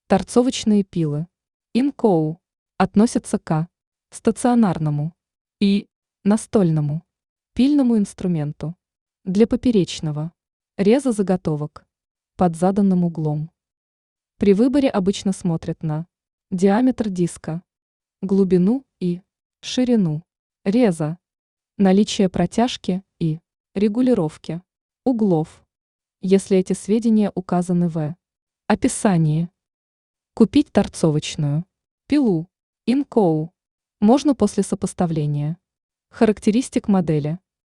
Торцовочные пилы. Инкоу относятся к стационарному и настольному пильному инструменту для поперечного реза заготовок под заданным углом. При выборе обычно смотрят на диаметр диска, глубину и ширину реза, наличие протяжки и регулировки углов, если эти сведения указаны в описании. Купить торцовочную пилу Инкоу можно после сопоставления характеристик модели,